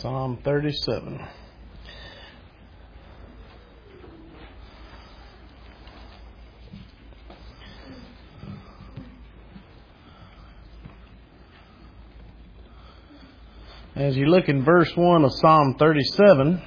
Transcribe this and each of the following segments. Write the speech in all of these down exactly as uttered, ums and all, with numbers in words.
Psalm thirty-seven. As you look in verse one of Psalm thirty-seven,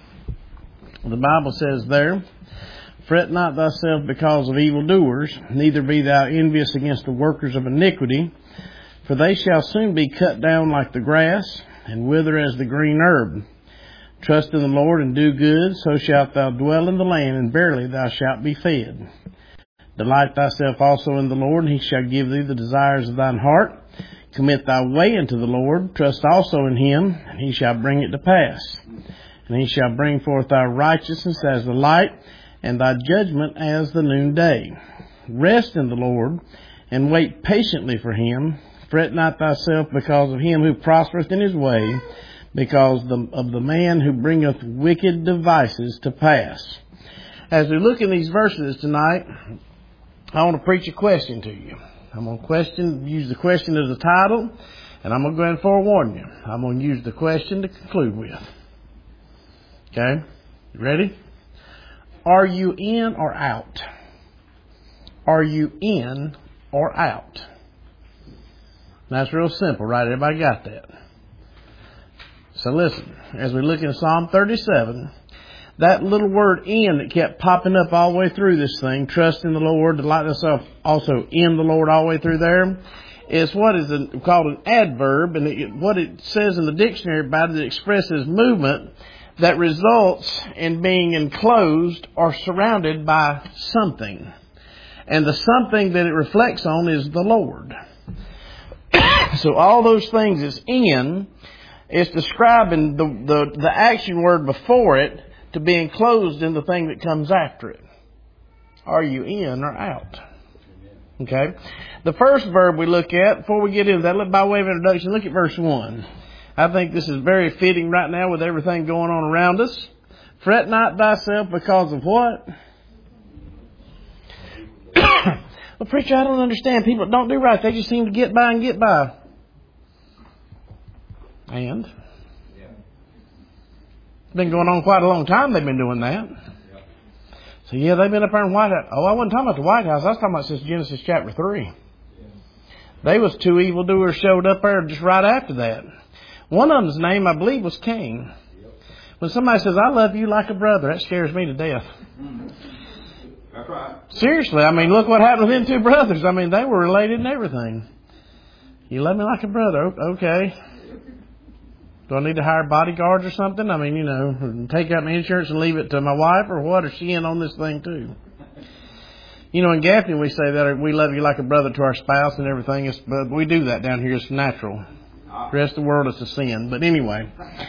the Bible says there, "Fret not thyself because of evildoers, neither be thou envious against the workers of iniquity, for they shall soon be cut down like the grass, and wither as the green herb. Trust in the Lord and do good, so shalt thou dwell in the land, and verily thou shalt be fed. Delight thyself also in the Lord, and he shall give thee the desires of thine heart. Commit thy way unto the Lord, trust also in him, and he shall bring it to pass. And he shall bring forth thy righteousness as the light, and thy judgment as the noonday. Rest in the Lord, and wait patiently for him. Fret not thyself because of him who prospereth in his way, because the, of the man who bringeth wicked devices to pass." As we look in these verses tonight, I want to preach a question to you. I'm going to question, use the question as a title, and I'm going to go ahead and forewarn you. I'm going to use the question to conclude with. Okay? You ready? Are you in or out? Are you in or out? That's real simple, right? Everybody got that? So listen, as we look in Psalm thirty-seven, that little word "in" that kept popping up all the way through this thing, trust in the Lord, delight thyself also in the Lord all the way through there, is what is a, called an adverb. And it, what it says in the dictionary about it, it expresses movement that results in being enclosed or surrounded by something. And the something that it reflects on is the Lord. So all those things is in, it's describing the, the, the action word before it to be enclosed in the thing that comes after it. Are you in or out? Okay. The first verb we look at, before we get into that, by way of introduction, look at verse one. I think this is very fitting right now with everything going on around us. Fret not thyself because of what? Well, preacher, I don't understand. People don't do right. They just seem to get by and get by. And? It's been going on quite a long time they've been doing that. So yeah, they've been up there in White House. Oh, I wasn't talking about the White House. I was talking about since Genesis chapter three. They was two evildoers showed up there just right after that. One of them's name, I believe, was Cain. When somebody says, "I love you like a brother," that scares me to death. That's right. Seriously, I mean, look what happened with them two brothers. I mean, they were related and everything. "You love me like a brother." Okay. Do I need to hire bodyguards or something? I mean, you know, take out my insurance and leave it to my wife, or what? Is she in on this thing too? You know, in Gaffney we say that we love you like a brother to our spouse and everything. It's, but we do that down here. It's natural. The rest of the world is a sin. But anyway,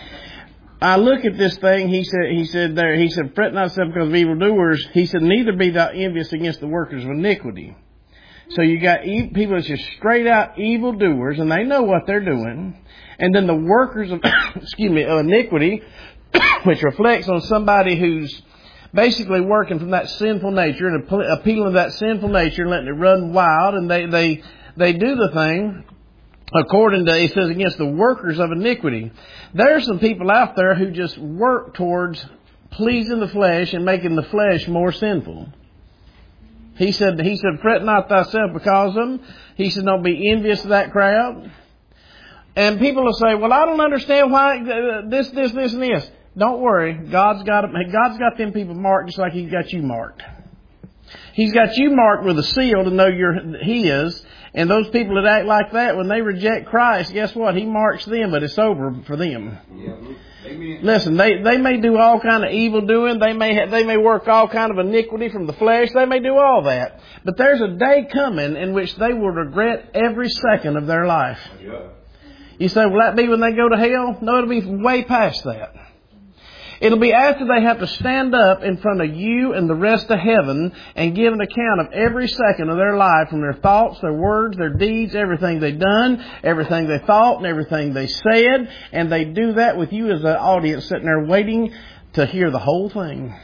I look at this thing. He said, he said there, he said, "Fret not thyself because of evildoers." He said, "Neither be thou envious against the workers of iniquity." So you got e- people that's just straight out evildoers, and they know what they're doing. And then the workers of, excuse me, of iniquity, which reflects on somebody who's basically working from that sinful nature and appealing to that sinful nature and letting it run wild. And they, they, they do the thing according to, he says, against the workers of iniquity. There are some people out there who just work towards pleasing the flesh and making the flesh more sinful. He said, he said, "Fret not thyself because of them." He said, "Don't be envious of that crowd." And people will say, "Well, I don't understand why this, this, this, and this." Don't worry. God's got God's got them people marked just like He's got you marked. He's got you marked with a seal to know you're His. And those people that act like that, when they reject Christ, guess what? He marks them, but it's over for them. Yeah. Amen. Listen, they, they may do all kind of evil doing. They may ha- they may work all kind of iniquity from the flesh. They may do all that. But there's a day coming in which they will regret every second of their life. Yeah. You say, will that be when they go to hell? No, it'll be way past that. It'll be after they have to stand up in front of you and the rest of heaven and give an account of every second of their life, from their thoughts, their words, their deeds, everything they've done, everything they thought, and everything they said. And they do that with you as an audience sitting there waiting to hear the whole thing.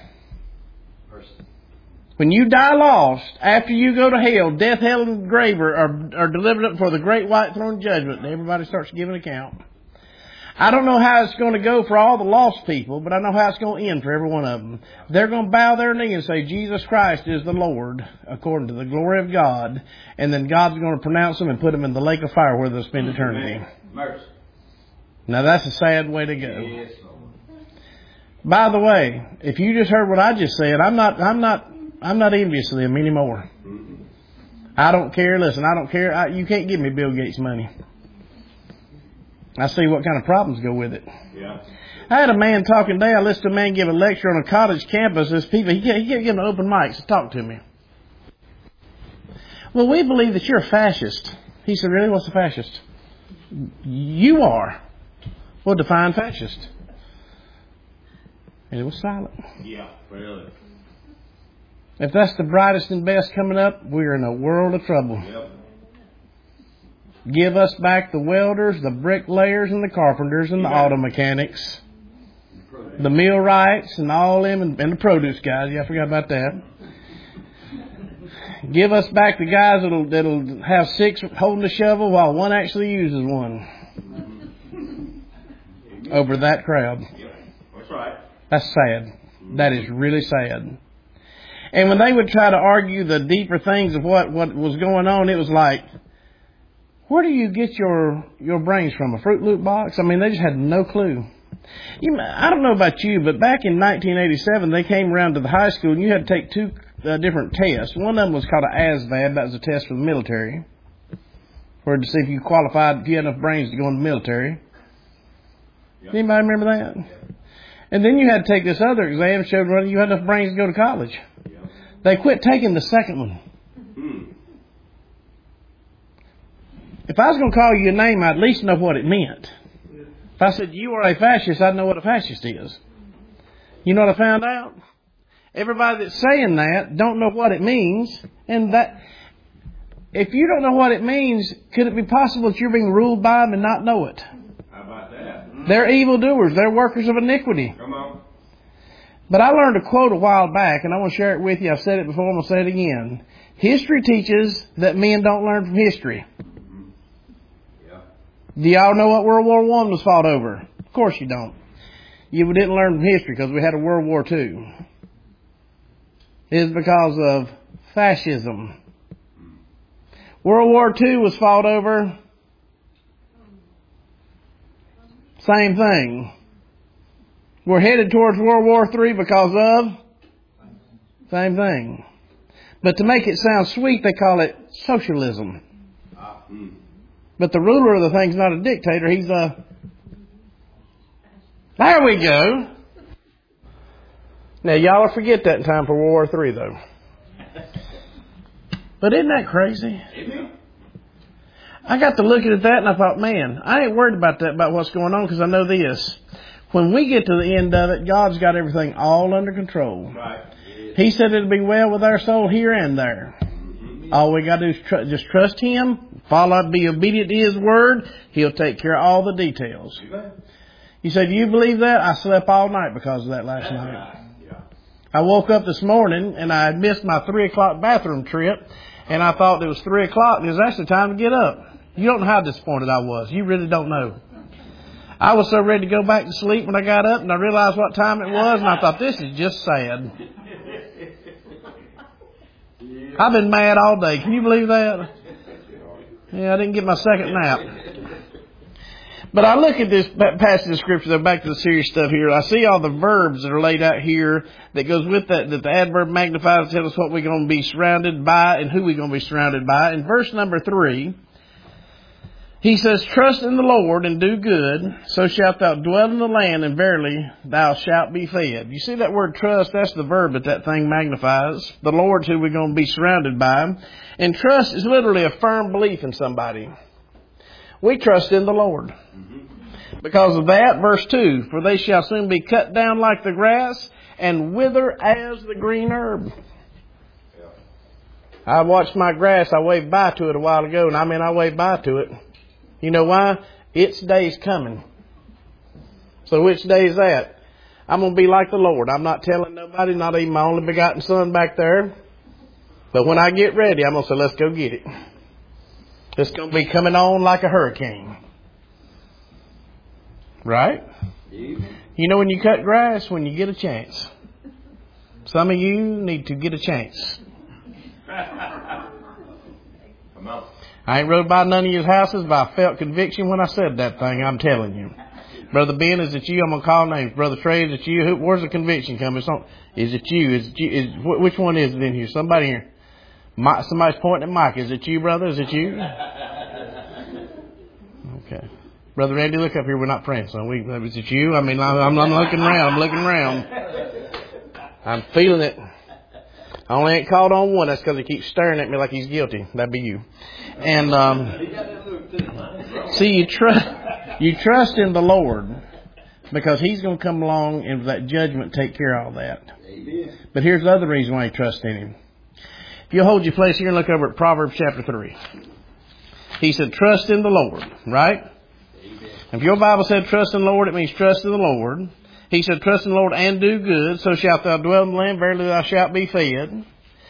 When you die lost, after you go to hell, death, hell, and the grave are, are, are delivered up for the great white throne judgment, and everybody starts giving account. I don't know how it's going to go for all the lost people, but I know how it's going to end for every one of them. They're going to bow their knee and say, Jesus Christ is the Lord, according to the glory of God. And then God's going to pronounce them and put them in the lake of fire where they'll spend eternity. Mercy. Now that's a sad way to go. Yes, Lord. By the way, if you just heard what I just said, I'm not, I'm not, I'm not envious of them anymore. I don't care. Listen, I don't care. I, you can't give me Bill Gates money. I see what kind of problems go with it. Yeah. I had a man talking today. I listened to a man give a lecture on a college campus. There's people, he kept, he kept giving open mics to talk to me. Well, we believe that you're a fascist. He said, really? What's a fascist? You are. Well, define fascist. And it was silent. Yeah, really. If that's the brightest and best coming up, we're in a world of trouble. Yep. Give us back the welders, the bricklayers, and the carpenters, and the auto mechanics, the millwrights, and all them, and, and the produce guys. Yeah, I forgot about that. Give us back the guys that'll that'll have six holding the shovel while one actually uses one. Over that crowd. Yep. That's right. That's sad. That is really sad. And when they would try to argue the deeper things of what, what was going on, it was like, where do you get your, your brains from? A Fruit Loop box? I mean, they just had no clue. You, I don't know about you, but back in nineteen eighty-seven, they came around to the high school and you had to take two uh, different tests. One of them was called an A S V A B. That was a test for the military. Where to see if you qualified, if you had enough brains to go in the military. Yep. Anybody remember that? Yep. And then you had to take this other exam, showed whether you had enough brains to go to college. Yep. They quit taking the second one. Hmm. If I was going to call you a name, I'd at least know what it meant. If I said you are a fascist, I'd know what a fascist is. You know what I found out? Everybody that's saying that don't know what it means. And that, if you don't know what it means, could it be possible that you're being ruled by them and not know it? How about that? They're evildoers. They're workers of iniquity. Come on. But I learned a quote a while back, and I want to share it with you. I've said it before, I'm going to say it again. History teaches that men don't learn from history. Do y'all know what World War One was fought over? Of course you don't. You didn't learn from history because we had a World War Two. It is because of fascism. World War Two was fought over. Same thing. We're headed towards World War Three because of same thing. But to make it sound sweet, they call it socialism. Ah, mm. But the ruler of the thing's not a dictator. He's a... There we go. Now, y'all will forget that in time for World War Three, though. But isn't that crazy? Amen. I got to looking at that and I thought, man, I ain't worried about that, about what's going on, because I know this. When we get to the end of it, God's got everything all under control. Right. He said it'll be well with our soul here and there. All we got to do is tr- just trust Him, follow, be obedient to His Word. He'll take care of all the details. You say, do you believe that? I slept all night because of that last night. Right. Yeah. I woke up this morning and I had missed my three o'clock bathroom trip, and I thought it was three o'clock and it was actually time to get up. You don't know how disappointed I was. You really don't know. I was so ready to go back to sleep when I got up, and I realized what time it was, and I thought, this is just sad. I've been mad all day. Can you believe that? Yeah, I didn't get my second nap. But I look at this passage of Scripture, though, back to the serious stuff here. I see all the verbs that are laid out here that goes with that, that the adverb magnifies to tell us what we're going to be surrounded by and who we're going to be surrounded by. In verse number three, he says, trust in the Lord and do good, so shalt thou dwell in the land, and verily thou shalt be fed. You see that word trust? That's the verb that that thing magnifies. The Lord's who we're going to be surrounded by. And trust is literally a firm belief in somebody. We trust in the Lord. Because of that, verse two, for they shall soon be cut down like the grass and wither as the green herb. I watched my grass. I waved by to it a while ago, and I mean I waved by to it. You know why? Its day's coming. So which day is that? I'm going to be like the Lord. I'm not telling nobody, not even my only begotten son back there. But when I get ready, I'm going to say, let's go get it. It's going to be coming on like a hurricane. Right? You know, when you cut grass, when you get a chance. Some of you need to get a chance. Come on. I ain't rode by none of your houses, but I felt conviction when I said that thing, I'm telling you. Brother Ben, is it you? I'm going to call names. Brother Trey, is it you? Who, where's the conviction coming? From? Is it you? Is it you? Is, which one is it in here? Somebody here. My, somebody's pointing at Mike. Is it you, brother? Is it you? Okay. Brother Randy, look up here. We're not friends. So we, is it you? I mean, I'm, I'm looking around. I'm looking around. I'm feeling it. I only ain't called on one. That's because he keeps staring at me like he's guilty. That'd be you. And um, see, you trust you trust in the Lord because He's going to come along and with that judgment take care of all that. Amen. But here's the other reason why you trust in Him. If you'll hold your place here and look over at Proverbs chapter three. He said, trust in the Lord, right? Amen. If your Bible said trust in the Lord, it means trust in the Lord. He said, trust in the Lord and do good, so shalt thou dwell in the land, verily thou shalt be fed.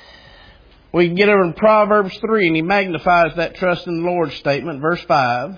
We can get over in Proverbs three, and he magnifies that trust in the Lord statement, verse five.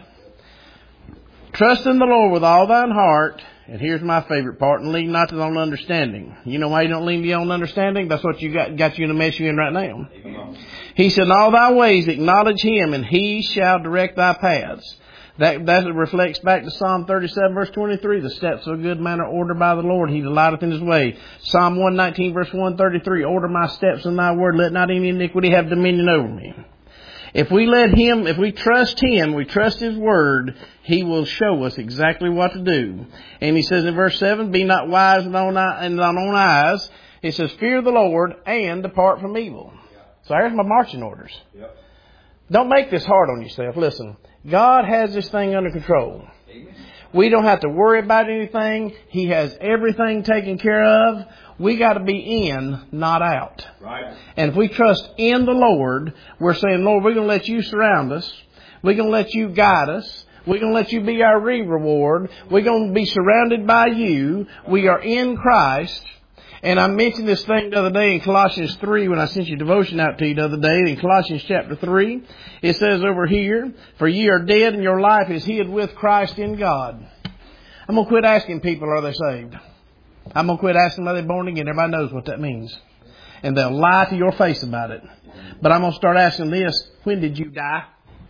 Trust in the Lord with all thine heart, and here's my favorite part, and lean not to thine own understanding. You know why you don't lean to your own understanding? That's what you got, got you in the mess you're in right now. Amen. He said, in all thy ways acknowledge Him, and He shall direct thy paths. That, that reflects back to Psalm thirty-seven, verse twenty-three. The steps of a good man are ordered by the Lord. He delighteth in His way. Psalm one nineteen, verse one thirty-three. Order my steps in thy word. Let not any iniquity have dominion over me. If we let Him, if we trust Him, we trust His word, He will show us exactly what to do. And He says in verse seven, be not wise in thine own eyes. It says, fear the Lord and depart from evil. So here's my marching orders. Yep. Don't make this hard on yourself. Listen, God has this thing under control. Amen. We don't have to worry about anything. He has everything taken care of. We got to be in, not out. Right. And if we trust in the Lord, we're saying, Lord, we're going to let you surround us. We're going to let you guide us. We're going to let you be our reward. We're going to be surrounded by you. We are in Christ. And I mentioned this thing the other day in Colossians three when I sent your devotion out to you the other day. In Colossians chapter three, it says over here, for ye are dead and your life is hid with Christ in God. I'm going to quit asking people, are they saved? I'm going to quit asking, are they born again? Everybody knows what that means. And they'll lie to your face about it. But I'm going to start asking this, when did you die?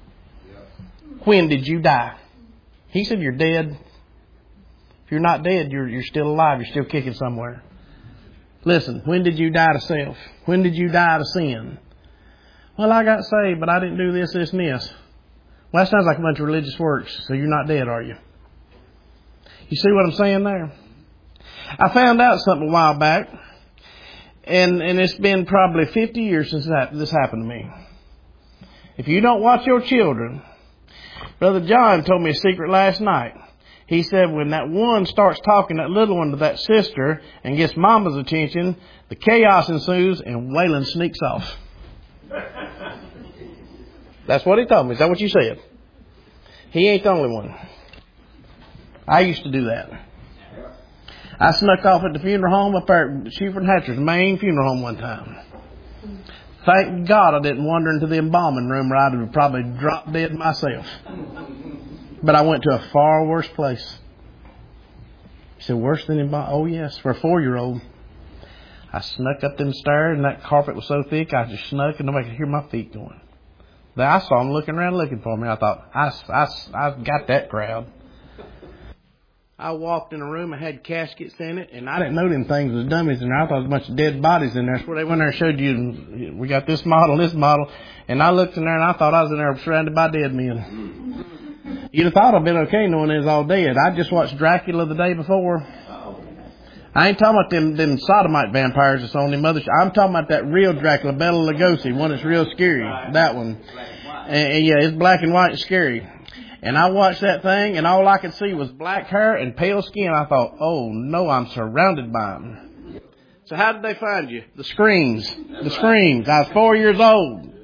When did you die? He said you're dead. If you're not dead, you're, you're still alive. You're still kicking somewhere. Listen, when did you die to self? When did you die to sin? Well, I got saved, but I didn't do this, this, and this. Well, that sounds like a bunch of religious works, so you're not dead, are you? You see what I'm saying there? I found out something a while back, and, and it's been probably fifty years since that, this happened to me. If you don't watch your children, Brother John told me a secret last night. He said when that one starts talking, that little one, to that sister and gets Mama's attention, the chaos ensues and Waylon sneaks off. That's what he told me. Is that what you said? He ain't the only one. I used to do that. I snuck off at the funeral home up there at Shuford and Hatcher's main funeral home one time. Thank God I didn't wander into the embalming room where I'd have probably dropped dead myself. But I went to a far worse place. He said, worse than embalming? Oh, yes, for a four-year-old. I snuck up them stairs, and that carpet was so thick, I just snuck, and nobody could hear my feet going. Then I saw them looking around looking for me. I thought, I, I, I got that crowd. I walked in a room, I had caskets in it, and I didn't know them things was dummies in there. I thought there was a bunch of dead bodies in there. So they went there and showed you, we got this model, this model. And I looked in there, and I thought I was in there surrounded by dead men. You'd have thought I'd been okay knowing it was all dead. I just watched Dracula the day before. I ain't talking about them, them sodomite vampires that's on them other. I'm talking about that real Dracula, Bela Lugosi, one that's real scary. That one. And, and yeah, it's black and white and scary. And I watched that thing, and all I could see was black hair and pale skin. I thought, oh no, I'm surrounded by them. So how did they find you? The screams. The screams. I was four years old.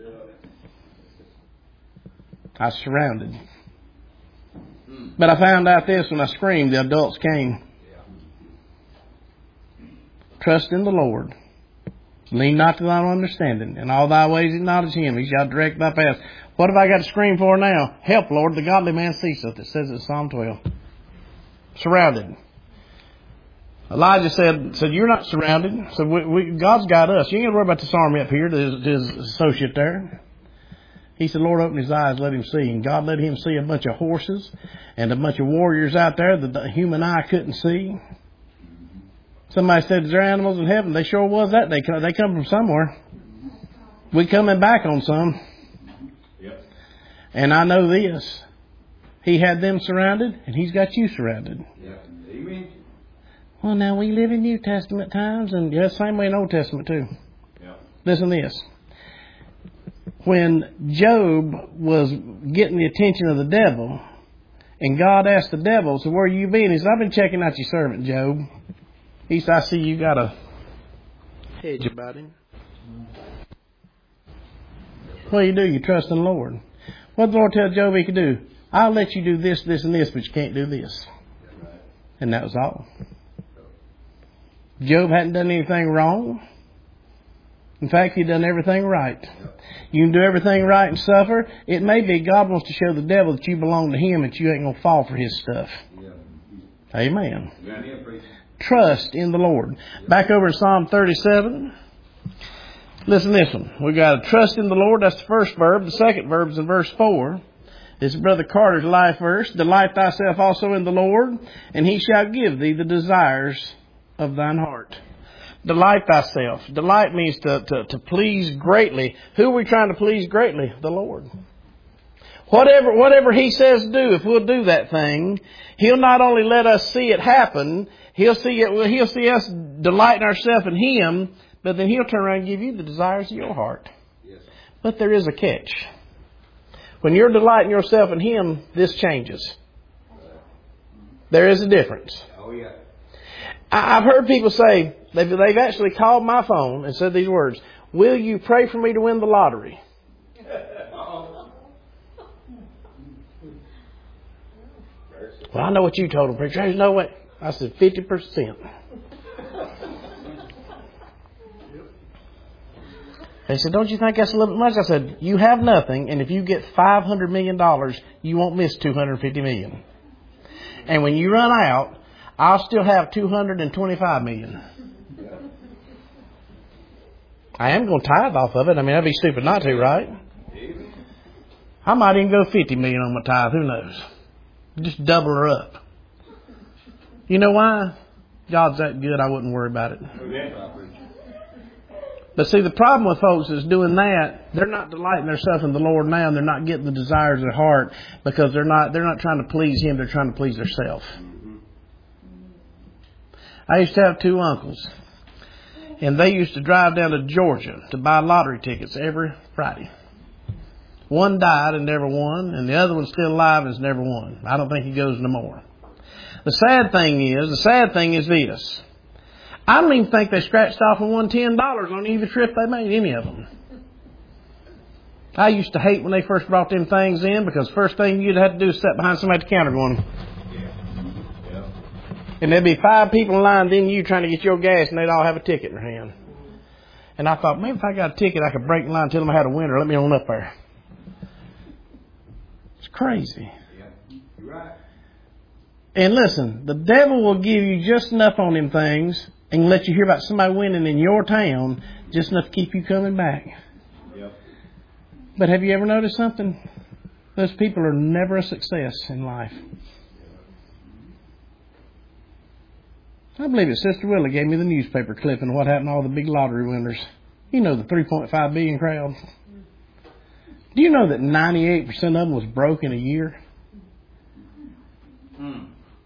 I was surrounded. But I found out this when I screamed, the adults came. Trust in the Lord. Lean not to thine own understanding. In all thy ways acknowledge Him. He shall direct thy path. What have I got to scream for now? Help, Lord, the godly man ceaseth. It says in Psalm twelve. Surrounded. Elijah said, said you're not surrounded. So we, we, God's got us. You ain't got to worry about this army up here, to his, to his associate there. He said, Lord, open his eyes, let him see. And God let him see a bunch of horses and a bunch of warriors out there that the human eye couldn't see. Somebody said, is there animals in heaven? They sure was that. They, they come from somewhere. We coming back on some. Yep. And I know this. He had them surrounded, and he's got you surrounded. Yep. Amen. Well, now we live in New Testament times, and yeah, same way in Old Testament too. Yep. Listen to this. When Job was getting the attention of the devil, and God asked the devil, so where you been? He said, I've been checking out your servant, Job. He said, I see you got a hedge about him. What do you do? You trust in the Lord. What did the Lord tell Job he could do? I'll let you do this, this, and this, but you can't do this. And that was all. Job hadn't done anything wrong. In fact, he'd done everything right. You can do everything right and suffer. It may be God wants to show the devil that you belong to him and you ain't going to fall for his stuff. Amen. Trust in the Lord. Back over in Psalm thirty-seven. Listen to this one. We got to trust in the Lord. That's the first verb. The second verb is in verse four. This is Brother Carter's life verse. Delight thyself also in the Lord, and he shall give thee the desires of thine heart. Delight thyself. Delight means to, to, to please greatly. Who are we trying to please greatly? The Lord. Whatever, whatever he says do, if we'll do that thing, he'll not only let us see it happen, he'll see it, he'll see us delighting ourselves in him, but then he'll turn around and give you the desires of your heart. Yes. But there is a catch. When you're delighting yourself in him, this changes. There is a difference. Oh, yeah. I've heard people say, they've, they've actually called my phone and said these words, will you pray for me to win the lottery? Well, I know what you told them, preacher. There's no way. I said fifty percent. They said, don't you think that's a little bit much? I said, you have nothing, and if you get five hundred million dollars, you won't miss two hundred fifty million dollars. And when you run out, I'll still have two hundred twenty-five million dollars. I am going to tithe off of it. I mean, that'd be stupid not to, right? I might even go fifty million dollars on my tithe. Who knows? Just double her up. You know why? God's that good, I wouldn't worry about it. But see, the problem with folks is doing that, they're not delighting themselves in the Lord now, and they're not getting the desires of their heart because they're not they're not trying to please him, they're trying to please themselves. I used to have two uncles, and they used to drive down to Georgia to buy lottery tickets every Friday. One died and never won, and the other one's still alive and has never won. I don't think he goes no more. The sad thing is, the sad thing is this. I don't even think they scratched off and won ten dollars on either trip they made, any of them. I used to hate when they first brought them things in because first thing you'd have to do is sit behind somebody at the counter going, yeah. Yeah. And there'd be five people in line, then you trying to get your gas, and they'd all have a ticket in their hand. And I thought, maybe if I got a ticket, I could break the line and tell them I had a winner. Let me on up there. It's crazy. Yeah. You're right. And listen, the devil will give you just enough on them things and let you hear about somebody winning in your town, just enough to keep you coming back. Yep. But have you ever noticed something? Those people are never a success in life. I believe it. Sister Willie gave me the newspaper clipping of what happened to all the big lottery winners. You know, the three point five billion crowd. Do you know that ninety-eight percent of them was broke in a year? Hmm.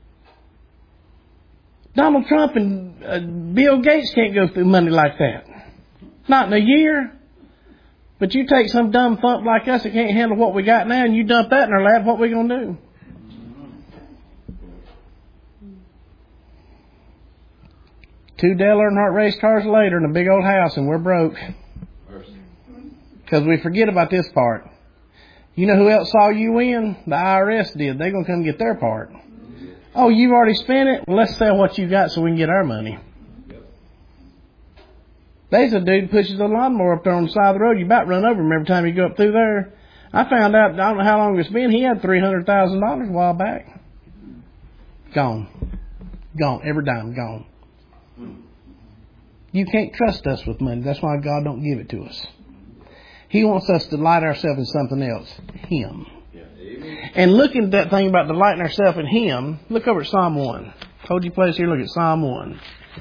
Donald Trump and uh, Bill Gates can't go through money like that. Not in a year. But you take some dumb thump like us that can't handle what we got now and you dump that in our lap, what we going to do? Two Dale Earnhardt race cars later in a big old house and we're broke. Because we forget about this part. You know who else saw you win? The I R S did. They're going to come get their part. Oh, you've already spent it? Well, let's sell what you got so we can get our money. Yep. There's a dude pushes a lawnmower up there on the side of the road. You about run over him every time you go up through there. I found out, I don't know how long it's been, he had three hundred thousand dollars a while back. Gone. Gone. Every dime gone. You can't trust us with money. That's why God don't give it to us. He wants us to delight ourselves in something else. Him. And looking at that thing about delighting ourselves in Him, look over at Psalm one. Hold your place here, look at Psalm one.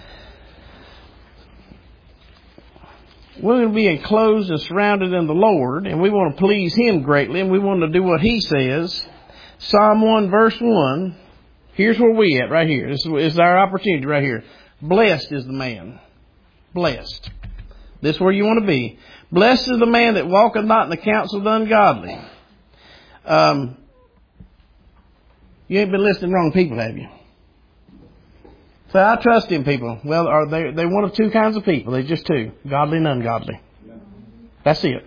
We're going to be enclosed and surrounded in the Lord, and we want to please Him greatly, and we want to do what He says. Psalm one, verse one. Here's where we at, right here. This is, this is our opportunity right here. Blessed is the man. Blessed. This is where you want to be. Blessed is the man that walketh not in the counsel of the ungodly. Um, you ain't been listening to wrong people, have you? So I trust in people. Well, are they they one of two kinds of people? They're just two. Godly and ungodly. That's it.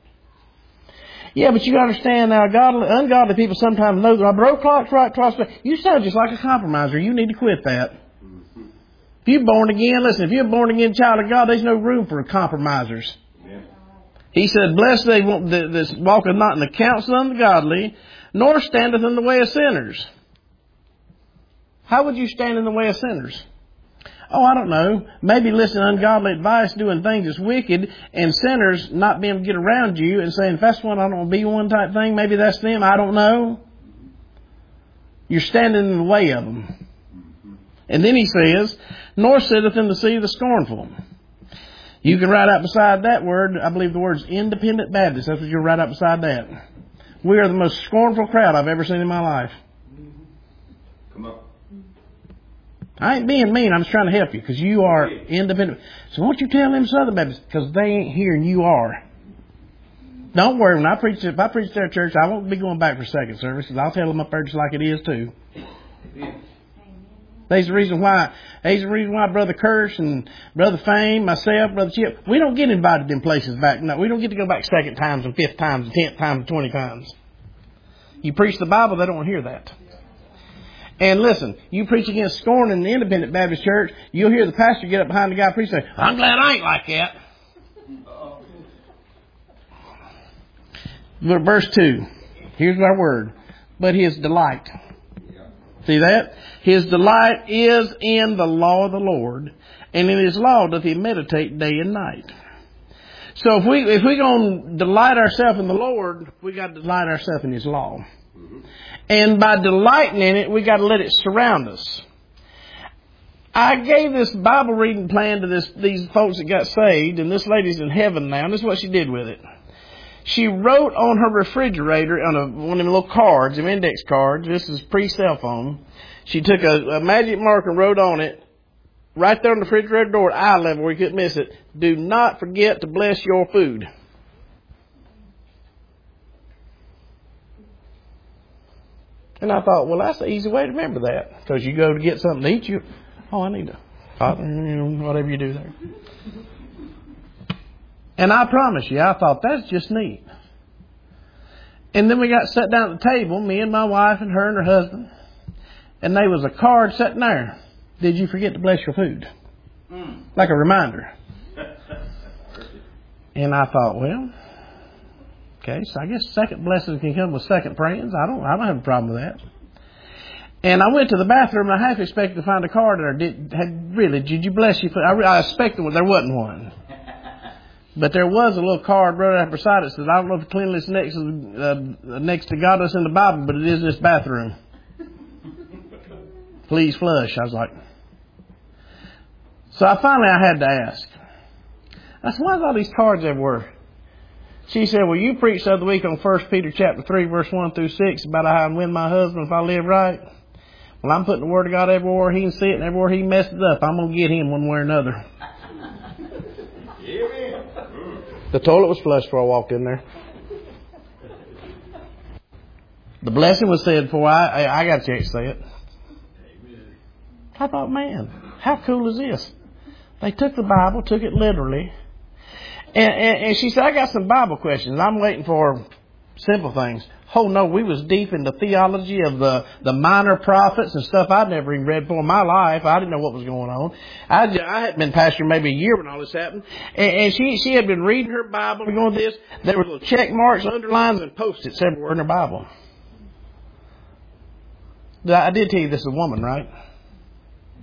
Yeah, but you got to understand now, godly, ungodly people sometimes know that I broke clocks right twice. You sound just like a compromiser. You need to quit that. If you're born again, listen, if you're a born again child of God, there's no room for compromisers. Yeah. He said, blessed they that walketh not in the counsel of the ungodly, nor standeth in the way of sinners. How would you stand in the way of sinners? Oh, I don't know. Maybe listening to ungodly advice, doing things that's wicked, and sinners not being able to get around you and saying, if that's one I don't want to be one type thing, maybe that's them. I don't know. You're standing in the way of them. And then he says, nor sitteth in the seat of the scornful. You can write out beside that word, I believe the word's independent Baptist. That's what you'll write out beside that. We are the most scornful crowd I've ever seen in my life. Come on. I ain't being mean. I'm just trying to help you because you are independent. So won't you tell them Southern Baptists? Because they ain't here and you are. Don't worry. When I preach, if I preach to their church, I won't be going back for second service because I'll tell them up there just like it is too. There's the reason why. There's the reason why Brother Kirsch and Brother Fame, myself, Brother Chip, we don't get invited in places back. No, we don't get to go back second times and fifth times and tenth times and twenty times. You preach the Bible, they don't want to hear that. And listen, you preach against scorn in the independent Baptist church, you'll hear the pastor get up behind the guy preaching and say, I'm glad I ain't like that. But verse two, here's our word. But his delight. See that? His delight is in the law of the Lord, and in His law doth he meditate day and night. So if we if we're going to delight ourselves in the Lord, we got to delight ourselves in His law. Mm-hmm. And by delighting in it, we got to let it surround us. I gave this Bible reading plan to this these folks that got saved, and this lady's in heaven now, and this is what she did with it. She wrote on her refrigerator, on a, one of them little cards, them index cards, this is pre-cell phone. She took a, a magic marker and wrote on it, right there on the refrigerator door at eye level where you couldn't miss it, do not forget to bless your food. And I thought, well, that's the easy way to remember that. Because you go to get something to eat, you, oh, I need to, whatever you do there. And I promise you, I thought, that's just neat. And then we got sat down at the table, me and my wife and her and her husband. And there was a card sitting there. Did you forget to bless your food? Mm. Like a reminder. And I thought, well, okay, so I guess second blessings can come with second prayings. I don't I don't have a problem with that. And I went to the bathroom and I half expected to find a card there. Did had, really, did you bless your food? I, I expected there wasn't one. But there was a little card right up beside it that says, I don't know if cleanliness next to, uh, next to godliness in the Bible, but it is in this bathroom. Please flush. I was like, so I finally I had to ask. I said, why's all these cards everywhere? She said, well, you preached the other week on First Peter chapter three, verse one through six about how I can win my husband if I live right. Well, I'm putting the Word of God everywhere he can see it and everywhere he messes up. I'm going to get him one way or another. The toilet was flushed before I walked in there. The blessing was said before I, I, I got a chance to say it. I thought, man, how cool is this? They took the Bible, took it literally. And, and, and she said, I got some Bible questions. I'm waiting for simple things. Oh, no, we was deep in the theology of the, the minor prophets and stuff I'd never even read before in my life. I didn't know what was going on. I, I hadn't been pastor maybe a year when all this happened. And, and she she had been reading her Bible and going this. There were little check marks, underlines, and post-its everywhere in her Bible. I did tell you this is a woman, right?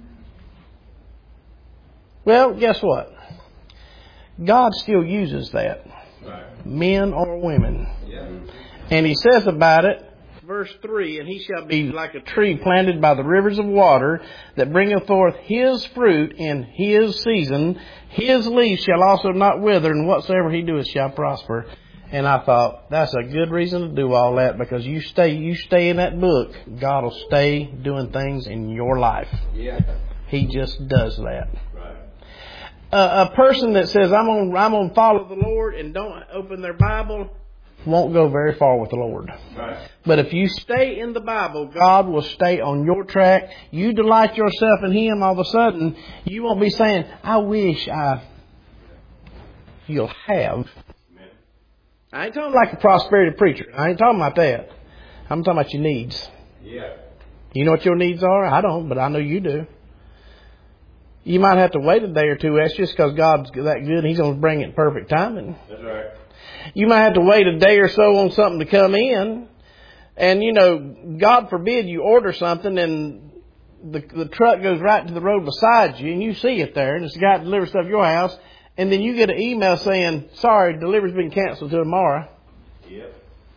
Well, guess what? God still uses that. Right. Men or women. Yeah. And He says about it, verse three, and he shall be like a tree planted by the rivers of water that bringeth forth his fruit in his season. His leaf shall also not wither, and whatsoever he doeth shall prosper. And I thought, that's a good reason to do all that, because you stay, you stay in that book, God will stay doing things in your life. Yeah. He just does that. Right. Uh, a person that says, I'm going I'm going to follow the Lord and don't open their Bible, won't go very far with the Lord. Right. But if you stay in the Bible, God will stay on your track. You delight yourself in Him, all of a sudden, you won't be saying, I wish I... You'll have. Amen. I ain't talking like a prosperity preacher. I ain't talking about that. I'm talking about your needs. Yeah. You know what your needs are? I don't, but I know you do. You might have to wait a day or two. That's just because God's that good and He's going to bring it in perfect timing. That's right. You might have to wait a day or so on something to come in. And, you know, God forbid you order something and the the truck goes right to the road beside you and you see it there and it's the guy that delivers stuff to your house. And then you get an email saying, sorry, delivery's been canceled till tomorrow. Yep.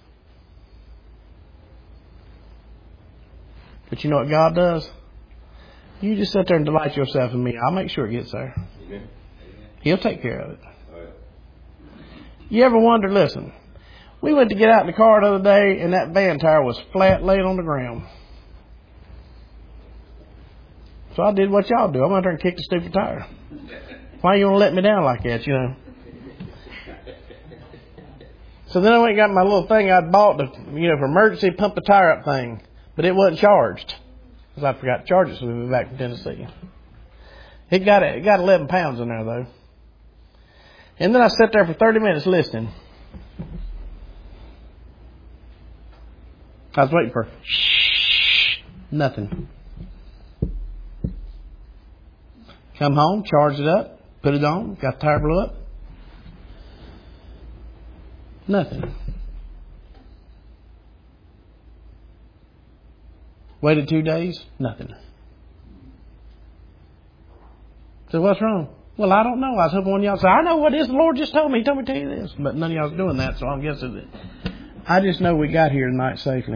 But you know what God does? You just sit there and delight yourself in me. I'll make sure it gets there. Amen. He'll take care of it. All right. You ever wonder, listen, we went to get out in the car the other day and that van tire was flat laid on the ground. So I did what y'all do. I went there and kicked the stupid tire. Why you want to let me down like that, you know? So then I went and got my little thing I'd bought, to, you know, for emergency pump the tire up thing. But it wasn't charged. Because I forgot to charge it so we moved back from Tennessee. It got it got eleven pounds in there, though. And then I sat there for thirty minutes listening. I was waiting for shh, nothing. Come home, charged it up, put it on, got the tire blew up. Nothing. Waited two days, nothing. So what's wrong? Well, I don't know. I was hoping one of y'all say, I know what it is. The Lord just told me. He told me to tell you this. But none of y'all was doing that, so I guess it. I just know we got here tonight safely.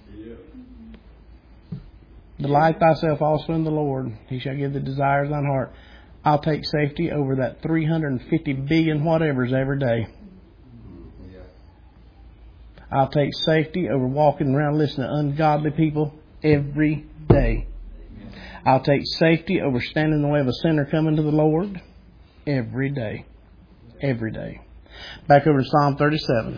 Delight thyself also in the Lord. He shall give the desires of thine heart. I'll take safety over that three hundred fifty billion whatevers every day. I'll take safety over walking around listening to ungodly people every day. I'll take safety over standing in the way of a sinner coming to the Lord every day. Every day. Back over to Psalm thirty-seven.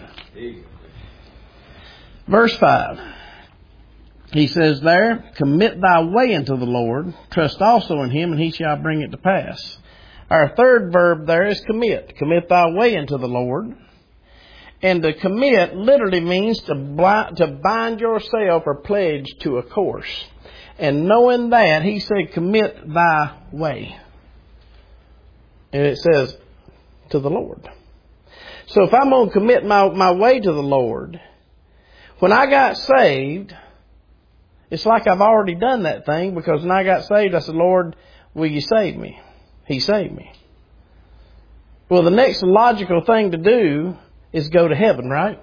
Verse five. He says there, commit thy way unto the Lord, trust also in Him, and He shall bring it to pass. Our third verb there is commit. Commit thy way unto the Lord. And to commit literally means to bind, to bind yourself or pledge to a course. And knowing that, He said, commit thy way. And it says, to the Lord. So if I'm going to commit my, my way to the Lord, when I got saved, it's like I've already done that thing, because when I got saved, I said, Lord, will you save me? He saved me. Well, the next logical thing to do is go to heaven, right?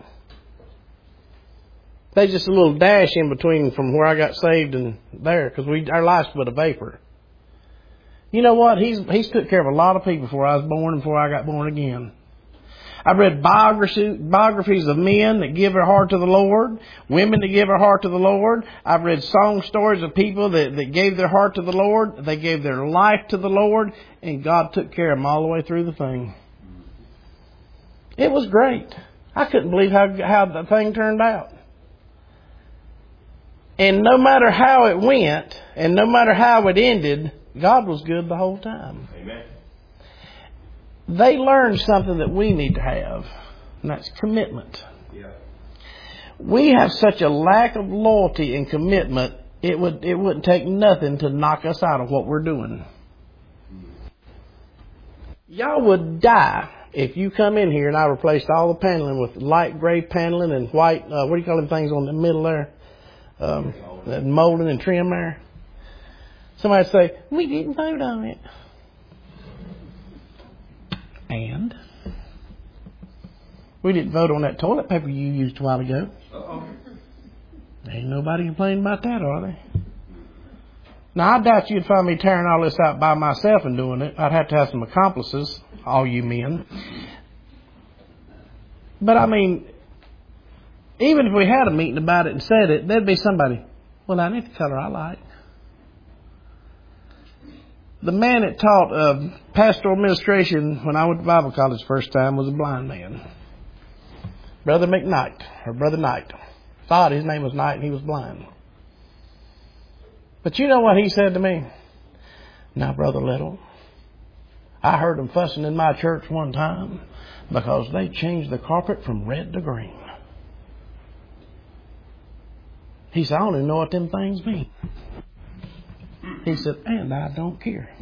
There's just a little dash in between from where I got saved and there, because we our life's but a vapor. You know what? He's He's took care of a lot of people before I was born and before I got born again. I've read biography, biographies of men that give their heart to the Lord, women that give their heart to the Lord. I've read song stories of people that, that gave their heart to the Lord. They gave their life to the Lord, and God took care of them all the way through the thing. It was great. I couldn't believe how, how the thing turned out. And no matter how it went, and no matter how it ended, God was good the whole time. Amen. They learned something that we need to have, and that's commitment. Yeah. We have such a lack of loyalty and commitment, it would it wouldn't take nothing to knock us out of what we're doing. Y'all would die if you come in here and I replaced all the paneling with light gray paneling and white, uh, what do you call them things on the middle there? Um, that molding and trim there. Somebody say, we didn't vote on it. And we didn't vote on that toilet paper you used a while ago. Uh-oh. Ain't nobody complaining about that, are they? Now, I doubt you'd find me tearing all this out by myself and doing it. I'd have to have some accomplices, all you men. But, I mean, even if we had a meeting about it and said it, there'd be somebody, well, I need the color I like. The man that taught uh, pastoral administration when I went to Bible college the first time was a blind man. Brother McKnight, or Brother Knight. Thought his name was Knight and he was blind. But you know what he said to me? Now, Brother Little, I heard them fussing in my church one time because they changed the carpet from red to green. He said, I don't even know what them things mean. He said, and I don't care.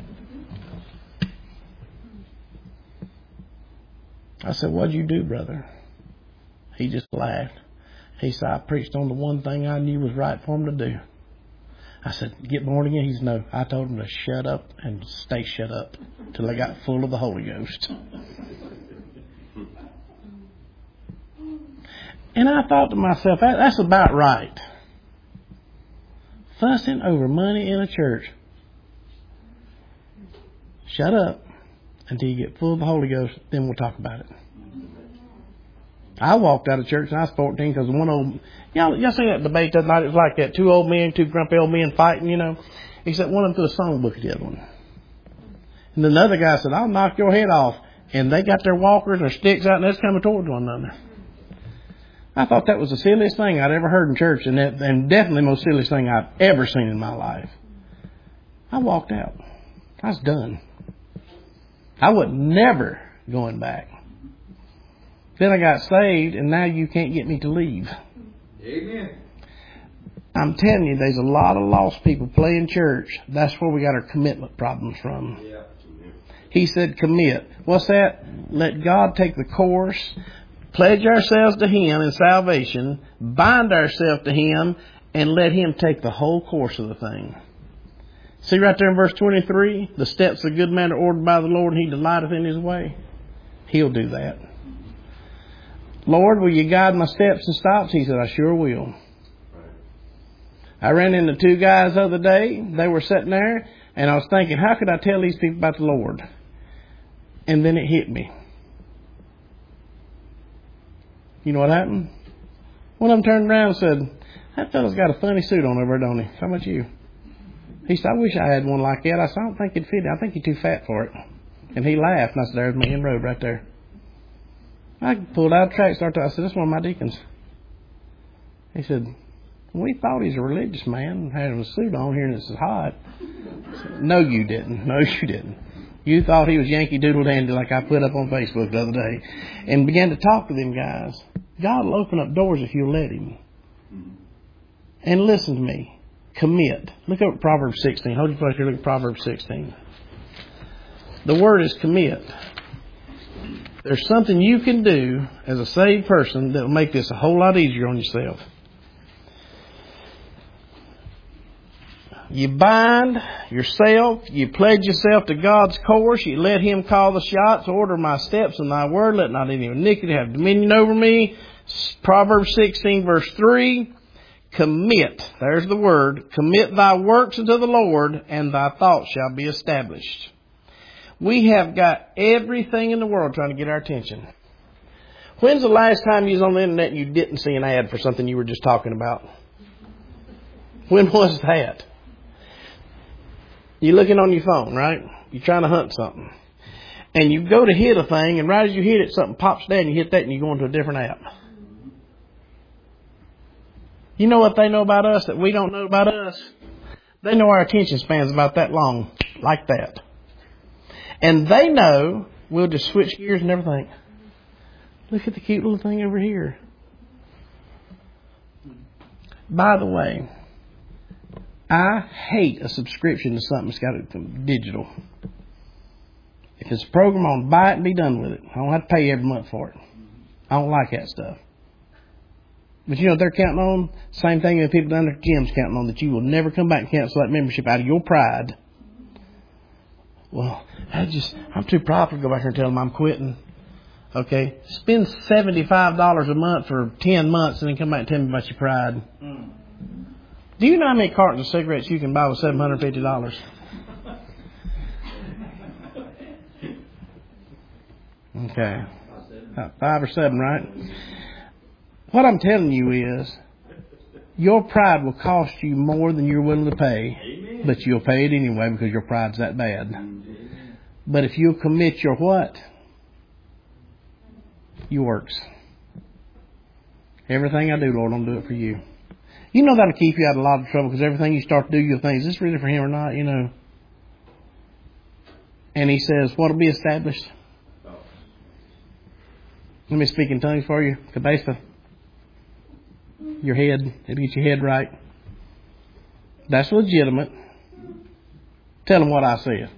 I said, what'd you do, brother? He just laughed. He said, I preached on the one thing I knew was right for him to do. I said, get born again? He said, no. I told him to shut up and stay shut up till they got full of the Holy Ghost. And I thought to myself, that, that's about right. Fussing over money in a church. Shut up until you get full of the Holy Ghost, then we'll talk about it. I walked out of church and I was fourteen because one old, y'all, y'all seen that debate that night? It was like that. Two old men, two grumpy old men fighting, you know. Except one of them threw a songbook at the other one. And then the other guy said, I'll knock your head off. And they got their walkers and their sticks out and they're coming towards one another. I thought that was the silliest thing I'd ever heard in church, and, that, and definitely the most silliest thing I've ever seen in my life. I walked out. I was done. I was never going back. Then I got saved, and now you can't get me to leave. Amen. I'm telling you, there's a lot of lost people playing church. That's where we got our commitment problems from. Yeah. He said commit. What's that? Let God take the course. Pledge ourselves to Him in salvation, bind ourselves to Him, and let Him take the whole course of the thing. See right there in verse twenty-three, the steps of a good man are ordered by the Lord, and He delighteth in His way. He'll do that. Lord, will you guide my steps and stops? He said, I sure will. I ran into two guys the other day. They were sitting there, and I was thinking, how could I tell these people about the Lord? And then it hit me. You know what happened? One of them turned around and said, that fella's got a funny suit on over there, don't he? How about you? He said, I wish I had one like that. I said, I don't think it'd fit. I think you're too fat for it. And he laughed, and I said, there's my inroad right there. I pulled out a track star. I said, that's one of my deacons. He said, we thought he's a religious man, had a suit on here, and it's hot. I said, no, you didn't. No, you didn't. You thought he was Yankee Doodle Dandy like I put up on Facebook the other day. And began to talk to them guys. God will open up doors if you'll let Him. And listen to me. Commit. Look at Proverbs sixteen. Hold your place here. Look at Proverbs sixteen. The word is commit. There's something you can do as a saved person that will make this a whole lot easier on yourself. You bind yourself, you pledge yourself to God's course, you let Him call the shots, order my steps in thy word, let not any iniquity have dominion over me. Proverbs sixteen verse three, commit, there's the word, commit thy works unto the Lord, and thy thoughts shall be established. We have got everything in the world trying to get our attention. When's the last time you was on the internet and you didn't see an ad for something you were just talking about? When was that? You're looking on your phone, right? You're trying to hunt something. And you go to hit a thing, and right as you hit it, something pops down, and you hit that, and you go into a different app. You know what they know about us that we don't know about us? They know our attention span's about that long, like that. And they know we'll just switch gears and everything. Look at the cute little thing over here. By the way, I hate a subscription to something that's got it digital. If it's a program, I'm going to buy it and be done with it. I don't have to pay every month for it. I don't like that stuff. But you know what they're counting on? Same thing that people down there at the gym's counting on, that you will never come back and cancel that membership out of your pride. Well, I just, I'm too proud to go back here and tell them I'm quitting. Okay? Spend seventy-five dollars a month for ten months and then come back and tell me about your pride. Mm. Do you know how many cartons of cigarettes you can buy with seven hundred fifty dollars? Okay. About five or seven, right? What I'm telling you is, your pride will cost you more than you're willing to pay. Amen. But you'll pay it anyway because your pride's that bad. Amen. But if you'll commit your what? Your works. Everything I do, Lord, I'm do it for you. You know that'll keep you out of a lot of trouble because everything you start to do, you'll think, is this really for Him or not? You know. And He says, what'll be established? Let me speak in tongues for you. Kabesa. Your head. It'll get your head right. That's legitimate. Tell them what I said.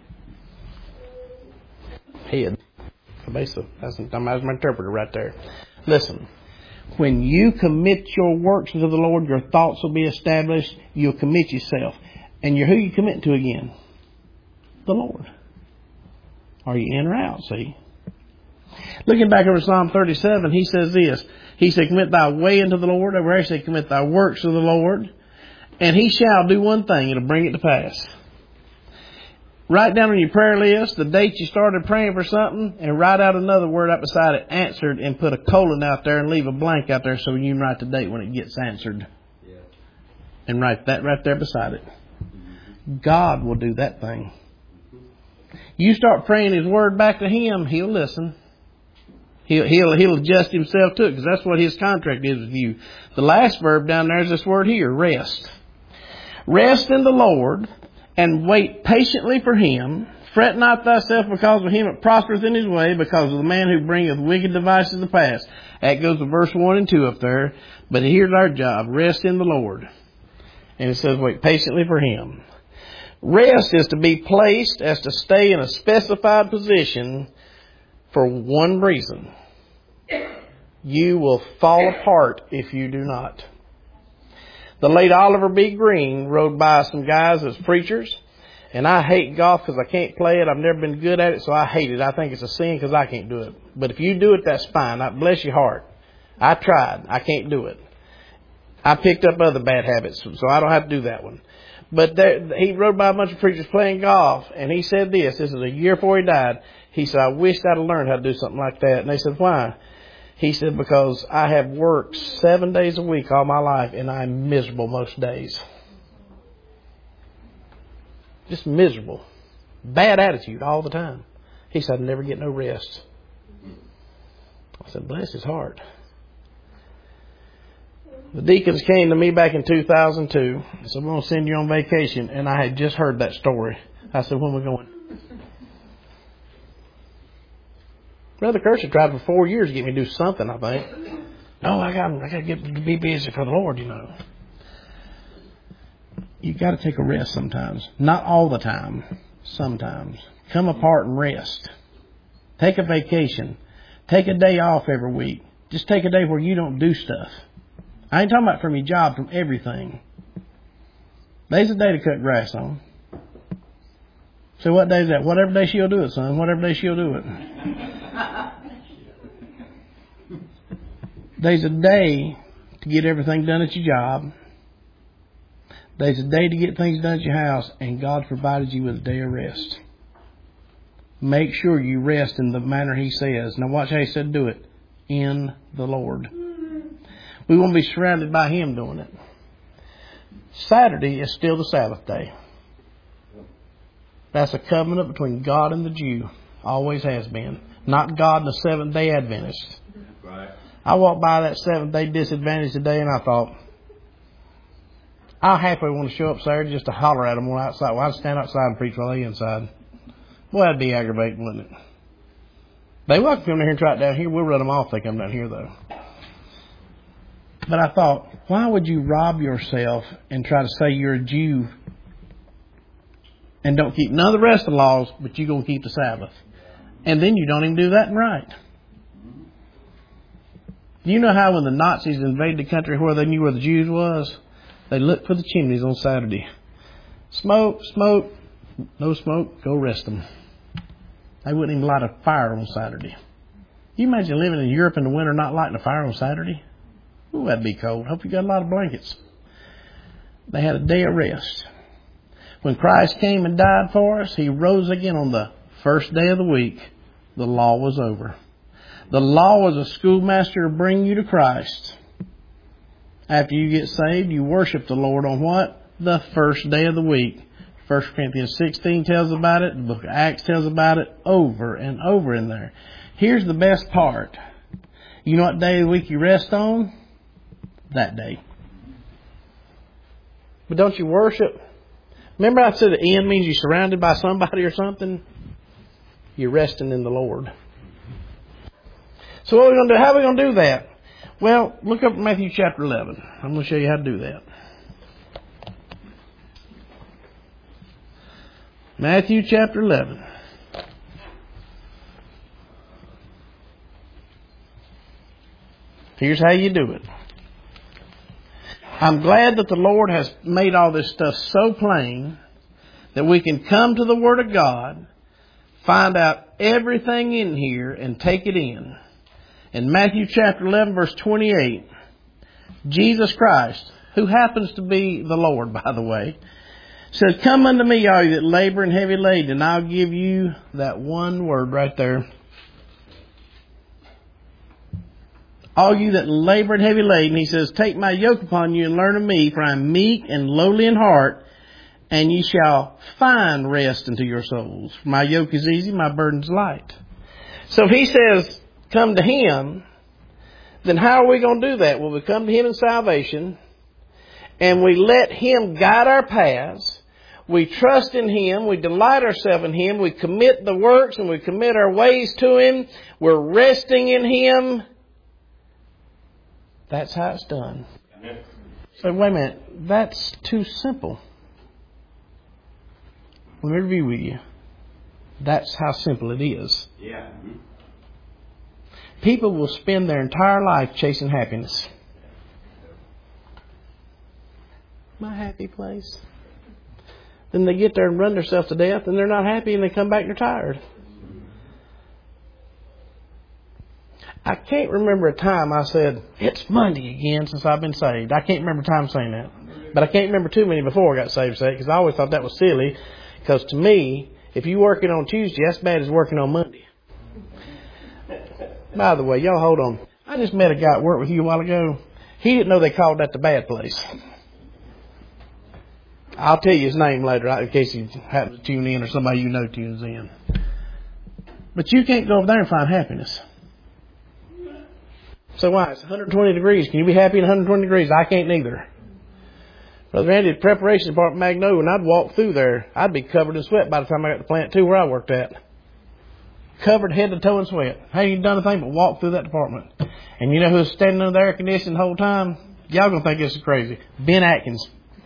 Head. Kabesa. That's, that's my interpreter right there. Listen. When you commit your works to the Lord, your thoughts will be established. You'll commit yourself. And you're who you commit to again? The Lord. Are you in or out, see? Looking back over Psalm thirty-seven, he says this. He said, commit thy way unto the Lord. Over here, he said, commit thy works to the Lord. And He shall do one thing. It'll bring it to pass. Write down on your prayer list the date you started praying for something and write out another word up beside it, answered, and put a colon out there and leave a blank out there so you can write the date when it gets answered. Yeah. And write that right there beside it. God will do that thing. You start praying His word back to Him, He'll listen. He'll, he'll, he'll adjust Himself to it because that's what His contract is with you. The last verb down there is this word here, rest. Rest in the Lord and wait patiently for Him. Fret not thyself because of him that prospereth in his way, because of the man who bringeth wicked devices to pass. That goes to verse one and two up there. But here's our job. Rest in the Lord. And it says wait patiently for Him. Rest is to be placed as to stay in a specified position for one reason. You will fall apart if you do not. The late Oliver B. Green rode by some guys as preachers. And I hate golf because I can't play it. I've never been good at it, so I hate it. I think it's a sin because I can't do it. But if you do it, that's fine. I, bless your heart. I tried. I can't do it. I picked up other bad habits, so I don't have to do that one. But there, he rode by a bunch of preachers playing golf, and he said this. This is a year before he died. He said, I wished I'd have learned how to do something like that. And they said, why? He said, because I have worked seven days a week all my life, and I'm miserable most days. Just miserable. Bad attitude all the time. He said, I never get no rest. I said, bless his heart. The deacons came to me back in two thousand two. I said, we're going to send you on vacation. And I had just heard that story. I said, when are we going? Brother Kershaw tried for four years to get me to do something, I think. No, I got I got to get to be busy for the Lord, you know. You got to take a rest sometimes. Not all the time. Sometimes. Come apart and rest. Take a vacation. Take a day off every week. Just take a day where you don't do stuff. I ain't talking about from your job, from everything. There's a day to cut grass on. So what day is that? Whatever day she'll do it, son. Whatever day she'll do it. There's a day to get everything done at your job. There's a day to get things done at your house, and God provided you with a day of rest. Make sure you rest in the manner He says. Now watch how He said do it. In the Lord. We won't be surrounded by Him doing it. Saturday is still the Sabbath day. That's a covenant between God and the Jew. Always has been. Not God and the Seventh-day Adventist. Right. I walked by that Seventh-day disadvantage today and I thought, I halfway want to show up Saturday just to holler at them when outside. Well, I'd stand outside and preach while they inside. Boy, that'd be aggravating, wouldn't it? They welcome come down here and try it down here. We'll run them off if they come down here, though. But I thought, why would you rob yourself and try to say you're a Jew and don't keep none of the rest of the laws, but you're going to keep the Sabbath? And then you don't even do that right. Do you know how when the Nazis invaded the country where they knew where the Jews was? They looked for the chimneys on Saturday. Smoke, smoke, no smoke, go rest them. They wouldn't even light a fire on Saturday. You imagine living in Europe in the winter not lighting a fire on Saturday? Ooh, that'd be cold. Hope you got a lot of blankets. They had a day of rest. When Christ came and died for us, He rose again on the first day of the week. The law was over. The law was a schoolmaster to bring you to Christ. After you get saved, you worship the Lord on what? The first day of the week. First Corinthians sixteen tells about it. The book of Acts tells about it over and over in there. Here's the best part. You know what day of the week you rest on? That day. But don't you worship? Remember I said the end means you're surrounded by somebody or something? You're resting in the Lord. So what are we going to do? How are we going to do that? Well, look up at Matthew chapter eleven. I'm going to show you how to do that. Matthew chapter eleven. Here's how you do it. I'm glad that the Lord has made all this stuff so plain that we can come to the Word of God, find out everything in here, and take it in. In Matthew chapter eleven, verse twenty-eight, Jesus Christ, who happens to be the Lord, by the way, says, "Come unto me, all you that labor and heavy laden, and I'll give you," that one word right there, "all you that labor and heavy laden," He says, "take my yoke upon you and learn of me, for I am meek and lowly in heart, and ye shall find rest unto your souls. For my yoke is easy, my burden is light." So if He says, come to Him, then how are we going to do that? Well, we come to Him in salvation, and we let Him guide our paths. We trust in Him. We delight ourselves in Him. We commit the works and we commit our ways to Him. We're resting in Him. That's how it's done. So wait a minute. That's too simple. Let me review with you. That's how simple it is. Yeah. People will spend their entire life chasing happiness. My happy place. Then they get there and run themselves to death, and they're not happy, and they come back and they're tired. I can't remember a time I said, "It's Monday again," since I've been saved. I can't remember a time saying that. But I can't remember too many before I got saved, say, because I always thought that was silly. Because to me, if you're working on Tuesday, that's bad as working on Monday. By the way, y'all hold on. I just met a guy at work with you a while ago. He didn't know they called that the bad place. I'll tell you his name later, in case he happens to tune in or somebody you know tunes in. But you can't go over there and find happiness. So why? It's one hundred twenty degrees. Can you be happy in one hundred twenty degrees? I can't neither. Brother Andy, the preparation department, Magnolia, when I'd walk through there, I'd be covered in sweat by the time I got to plant two where I worked at. Covered head to toe in sweat. Hadn't done a thing but walk through that department. And you know who's standing under the air conditioning the whole time? Y'all gonna think this is crazy. Ben Atkins.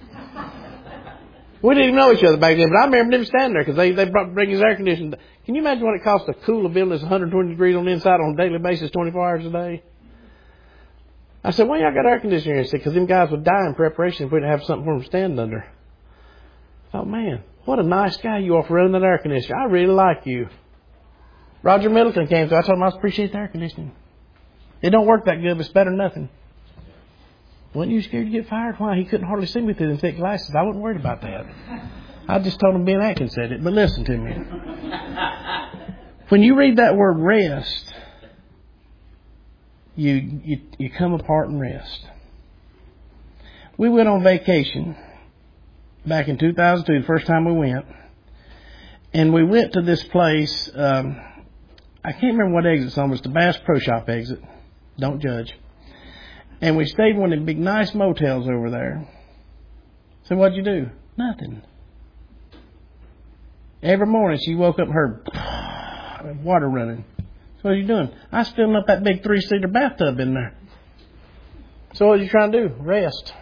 We didn't even know each other back then, but I remember him standing there because they, they brought, bring his air conditioning. Can you imagine what it costs to cool a building that's one hundred twenty degrees on the inside on a daily basis, twenty-four hours a day? I said, "Well, y'all got air conditioning here?" He said, "Because them guys would die in preparation if we didn't have something for them to stand under." I thought, man, what a nice guy you are for running that air conditioner. I really like you. Roger Middleton came through. I told him I appreciate the air conditioning. It don't work that good, but it's better than nothing. Wasn't you scared to get fired? Why? He couldn't hardly see me through them thick glasses. I wasn't worried about that. I just told him Ben Atkins said it. But listen to me. When you read that word rest, you, you, you come apart and rest. We went on vacation back in two thousand two, the first time we went. And we went to this place. Um, I can't remember what exit's on. It was the Bass Pro Shop exit. Don't judge. And we stayed in one of the big nice motels over there. So what'd you do? Nothing. Every morning she woke up and heard water running. So what are you doing? I was filling up that big three-seater bathtub in there. So what are you trying to do? Rest.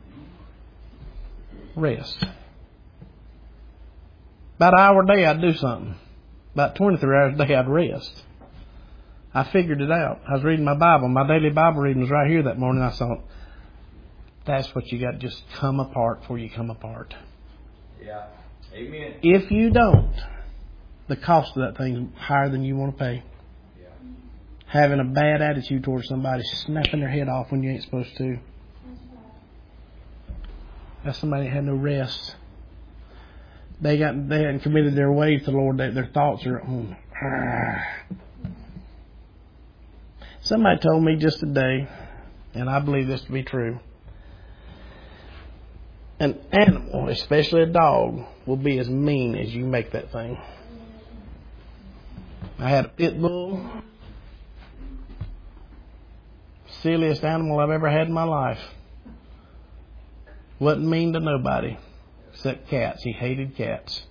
Rest. About an hour a day I'd do something. About twenty-three hours a day I'd rest. I figured it out. I was reading my Bible. My daily Bible reading was right here that morning. I thought, that's what you got to just come apart before you come apart. Yeah. Amen. If you don't, the cost of that thing is higher than you want to pay. Yeah. Having a bad attitude towards somebody, snapping their head off when you ain't supposed to. That's somebody that had no rest. They got they hadn't committed their ways to the Lord. They, their thoughts are on. Somebody told me just today, and I believe this to be true. An animal, especially a dog, will be as mean as you make that thing. I had a pit bull. Silliest animal I've ever had in my life. Wasn't mean to nobody except cats. He hated cats.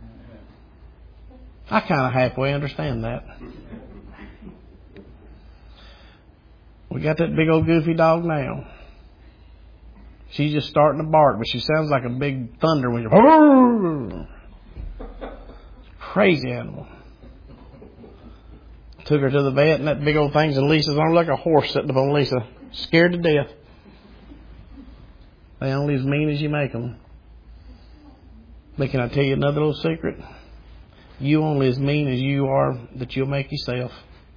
I kind of halfway understand that. We got that big old goofy dog now. She's just starting to bark, but she sounds like a big thunder when you're... Crazy animal. Took her to the vet, and that big old thing's in Lisa's arm like a horse sitting up on Lisa. Scared to death. They only as mean as you make them. But can I tell you another little secret? You only as mean as you are that you'll make yourself.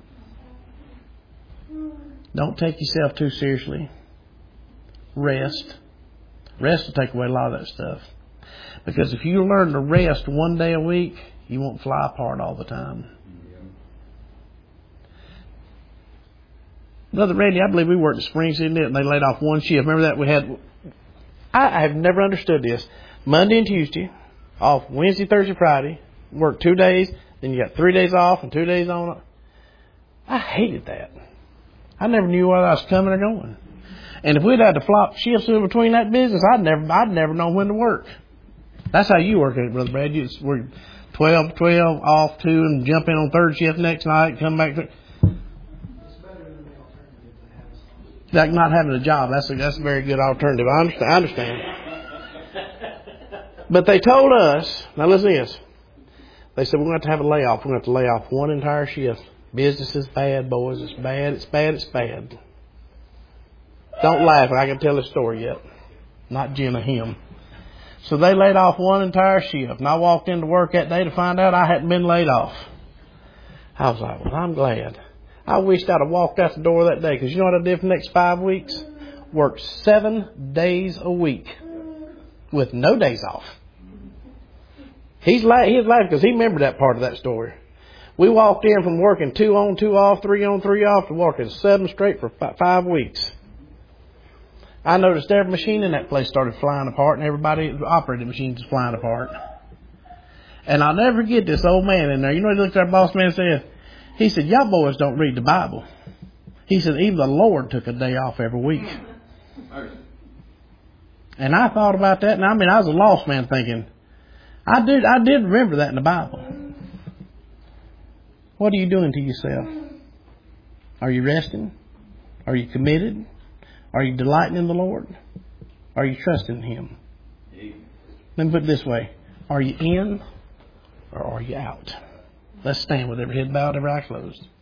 Don't take yourself too seriously. Rest. Rest will take away a lot of that stuff. Because if you learn to rest one day a week, you won't fly apart all the time. Brother Randy, I believe we worked at Spring City and they laid off one shift. Remember that we had... I, I have never understood this. Monday and Tuesday, off Wednesday, Thursday, Friday, work two days, then you got three days off and two days on. I hated that. I never knew whether I was coming or going. And if we'd had to flop shifts in between that business, I'd never, I'd never know when to work. That's how you work it, Brother Brad. You just work twelve to twelve, off two, and jump in on third shift next night, come back. To, like not having a job. That's a, that's a very good alternative. I understand. I understand. But they told us, now listen to this. They said, we're going to have to have a layoff. We're going to have to lay off one entire shift. Business is bad, boys. It's bad. It's bad. It's bad. Don't laugh. I can tell the story yet. Not Jim or him. So they laid off one entire shift. And I walked into work that day to find out I hadn't been laid off. I was like, well, I'm glad. I wished I'd have walked out the door that day. Because you know what I did for the next five weeks? Worked seven days a week. With no days off. He's la- he's laughing because he remembered that part of that story. We walked in from working two on, two off, three on, three off, to working seven straight for f- five weeks. I noticed every machine in that place started flying apart, and everybody who operated machines was flying apart. And I'll never forget this old man in there. You know what he looked at our boss man and said? He said, y'all boys don't read the Bible. He said, even the Lord took a day off every week. And I thought about that, and I mean, I was a lost man thinking, I did, I did remember that in the Bible. What are you doing to yourself? Are you resting? Are you committed? Are you delighting in the Lord? Are you trusting Him? Let me put it this way. Are you in or are you out? Let's stand with every head bowed, every eye closed.